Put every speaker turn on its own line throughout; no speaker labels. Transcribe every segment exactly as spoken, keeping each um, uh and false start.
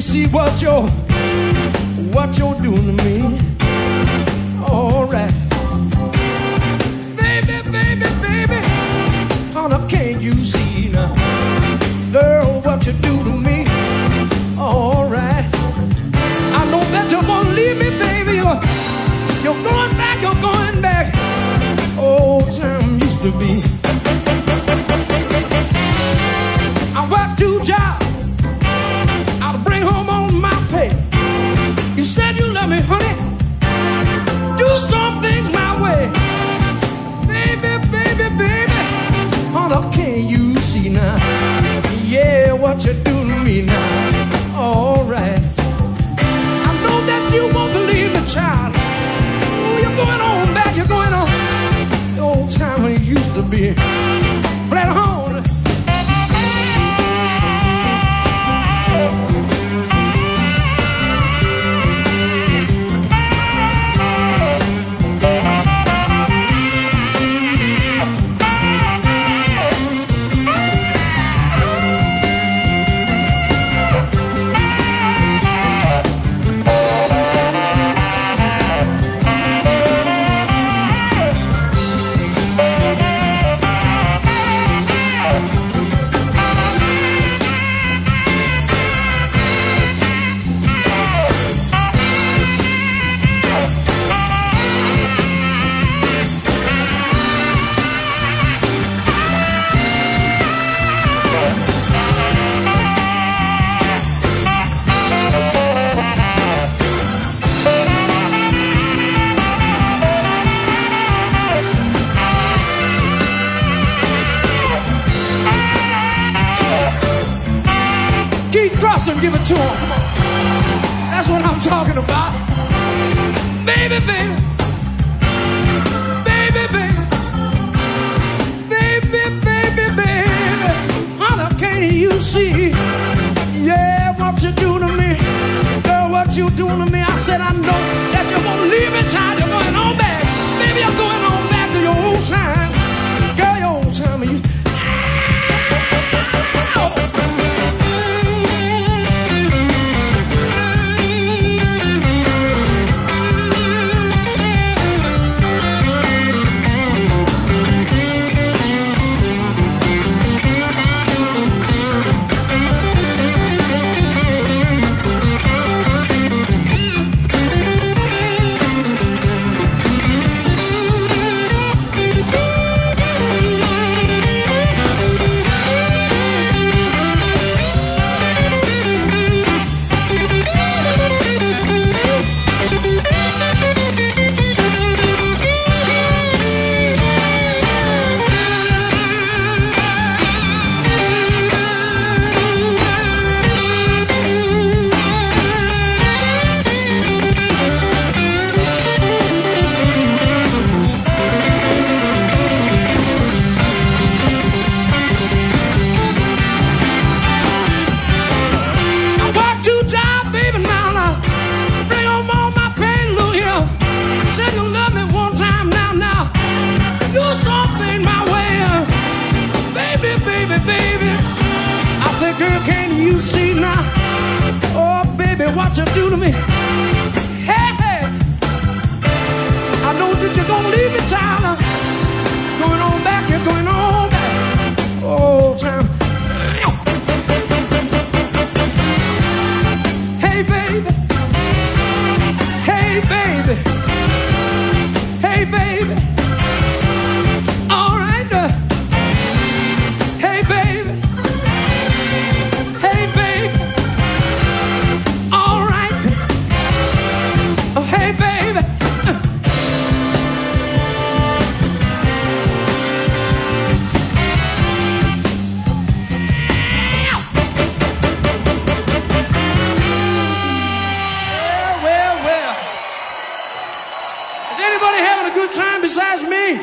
see what you're, what you're doing to me. All right. Baby, baby, baby, honey, can't you see now? Girl, what you do to me. All right. I know that you won't leave me, baby. You're, you're going back, you're going back. Old time used to be. I work two jobs. I'll bring home on my pay. You said you love me, honey. Do some things my way. Baby, baby, baby, honey, can't you see now? Yeah, what you do to me now. All right. I know that you won't believe me, child. Oh, you're going on back, you're going on. The old time when it used to be. Play the horn. Give it to him. Come on. That's what I'm talking about. Baby, baby. Baby, baby. Baby, baby, baby. Honey, can't you see? Yeah, what you do to me. Girl, what you doing to me. I said I know that you won't leave me, child. You're going on back. Baby, I'm going on back to your old time. Girl, your old time. You what you do to me. Hey, hey. I know that you're gonna leave me, child. Going on back, you're going on back. Oh, time. Hey, baby. Hey, baby. Hey, baby. All right. Uh, hey, baby. Hey, baby. Hey, baby. Well, well, well. Is anybody having a good time besides me?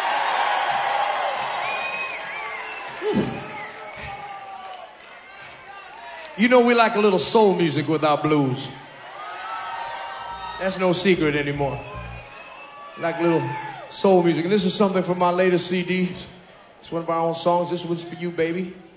You know we like a little soul music with our blues. That's no secret anymore. Like little soul music. And this is something from my latest C D. It's one of our own songs. This one's for you, baby.